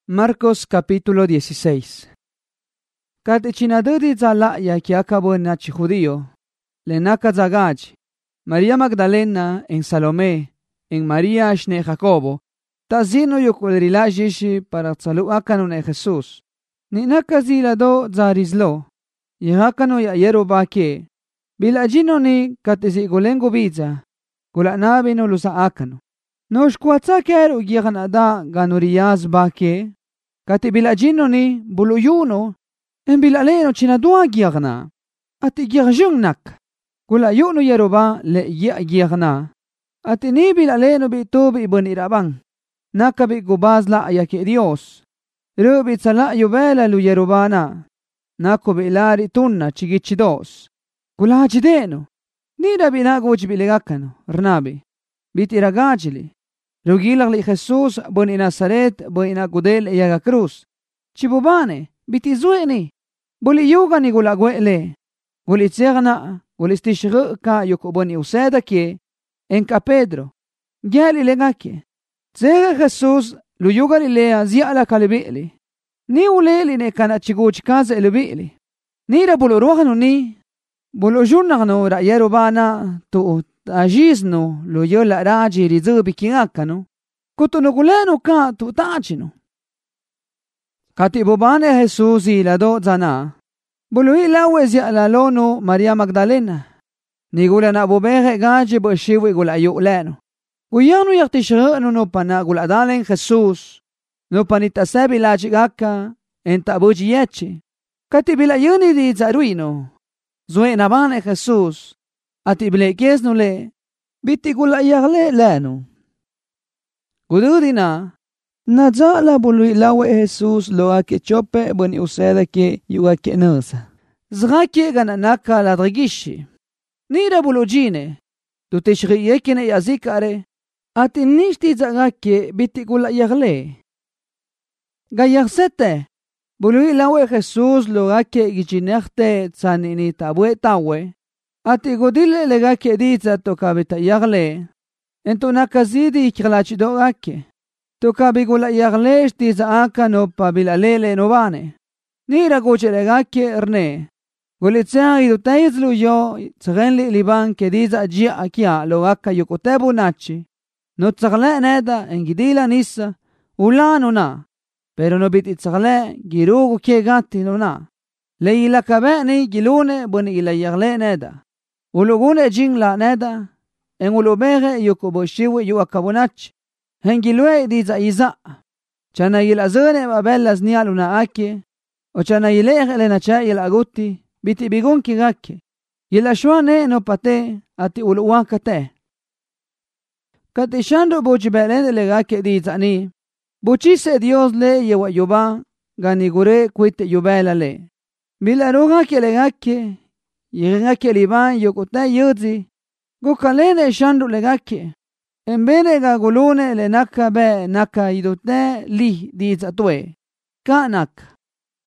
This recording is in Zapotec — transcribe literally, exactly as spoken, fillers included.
Marcos capítulo dieciséis. Cate chinadudi zala ya kiakabo nachi judío, le naka zagaj, María Magdalena en Salomé, en María ashne Jacobo, tazino yokulrila jishi para tsalu akano ne Jesús. Ni naka zilado zarizlo, yihakano ya yerobake, bilajino ni katezi golengo biza, gula nabino lusa akano. Nosh kuatsakero giganada ganuriyaz bake, kati bilajino ni buluyuno, en bilaleno chinadua giagna, ati giagjungnak, gula yuno yeroba le ya giagna, ati ni bilaleno bitobi ibon irabang, nakabi gubazla ayake Dios, rubi tsala yubela lu yerobana, nako bilari tunna chigichidos, gula jideno, ni rabi nagoch biligakano, rnabi, biti ragajili, Rugilag li Jesus bon ina Nazaret bon ina gudel yaga cruz. Chibubane biti zueni. Boli yuga ni gula gwele. Guli tsegna guli stishru ka yuko boni useda ke enka Pedro. Gyali legake. Tsega Jesus lu yuga li lea ziala kalibili. Ni uleli ne kana chiguch kaza elubili. Ni ra bulu rohanu ni. Bulu junagno ra yerubana tu ajizno lo yola raji rizubi kingakano kutuno guleno ka tu tachino kati bobane Jesus ilado zana bului lawe zi alalono Maria Magdalena nigula na bobehe gaji bo shiwi gula yuleno guyano yaktishano no pana gula dalen Jesus no panita sebi laji gaka enta buji yechi kati bila yuni di zaruino zue nabane Jesus ati bilekes no le biti gula yagle leno gududina nazala bului lawe Jesus lo ake chope boni useda ke yuga ke nasa zgake gana naka la dragishi nira bulujine tu tishri yekine yazikare ati nishti zagake biti gula yagle gayarsete bului lawe Jesus lo ake gichinerte tsanini tabwe tawe ati godile lega ke diza to kabita yagle ento nakazidi ikhlachido ake to kabigula yagle diza aka no pabilalele no bane nira goche lega ke erne golitsa idu taizlu yo tsagenli liban ke diza ji akia lo aka yokotebu nachi no tsagle neda engidila nisa ulano na pero no bit tsagle girugo ke gatti no na leila kabani gilune boni ila yagle neda ulugune jing la neda en ulubege yukuboshiwe yu akabunach hengilwe diza iza chana yilazune babellas nialuna ake o chana yilege le nacha yilaguti biti bigun kigake yilashwane no pate ati uluwakate kati shando bujibelende legake diza ni buchise Dios le yewa yuba ganigure kuite yubela le bilaruga ke legake yigake liban yokuta yuzi gukalene shandu legake embene ga gulune le naka be naka idute li dizatwe kanak